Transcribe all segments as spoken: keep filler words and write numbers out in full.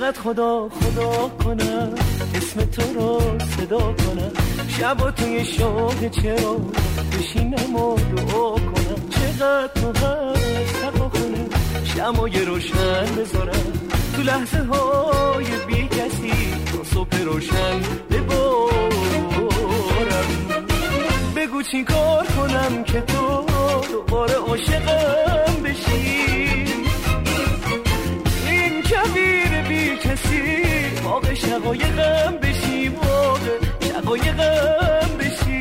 چقدر خدا خدا کنم اسم تو رو صدا کنم، شب توی شوق چرا بشینم و دعا کنم. چقدر تو هست سقا کنم شمای روشن بذارم، تو لحظه های بی کسی تو صبح روشن ببارم. بگو چی کار کنم که تو دوباره عاشقم بشی، این کویر بی کسی واقع شقایقم بشی، واقع شقایقم بشی.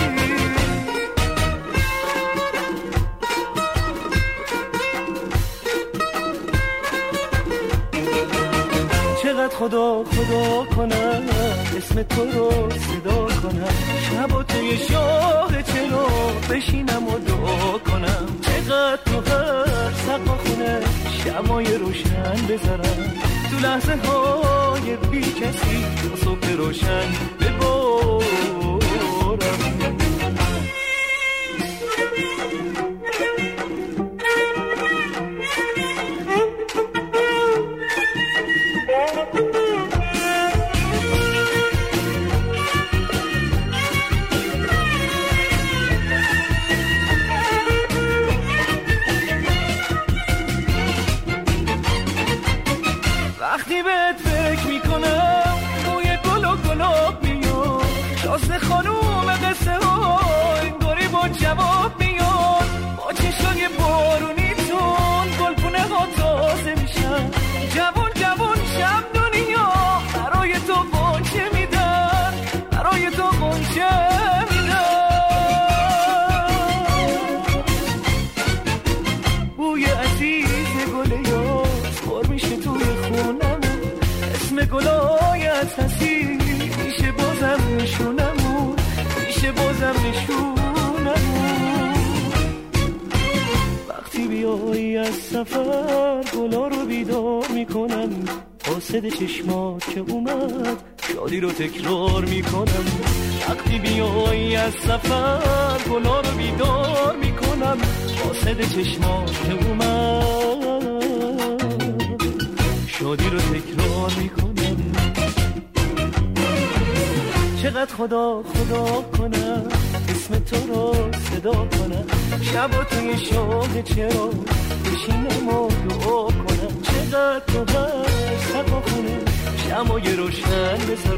چقدر خدا خدا کنم اسم تو رو صدا کنم، شب و توی شاق چرا بشینم و دعا کنم. چقدر تو هر سقا خونه شمای روشن بذارم، تو لحظه های بی کسی تو صبح روشن ببارم. وقتی بهت فکر میکنم بوی گل و گلاب میاد، شازده خانوم قصه ها انگاری با جواب میاد. با چشای بارونیتون گلپونه ها تازه میشن، جوان جوان شب دنیا برای تو قنچه میدن، برای تو قنچه میدن. بوی عزیز گل یاس پر میشه توی خونم، اسم گلایت هستی میشه بازم نشونمون، میشه بازم نشونمون. وقتی بیایی از سفر گلا رو بیدار میکنم، قاصد چشمات که اومد شادی رو تکرار میکنم. وقتی بیایی از سفر گلا رو بیدار میکنم، قاصد چشمات که اومد شادی رو تکرار میکنم. چقدر خدا خدا کنم اسم تو رو صدا کنم، شب و توی شوق چرا بشینم و دعا کنم. چقدر تو هست سقا خونه شمای روشن بذارم،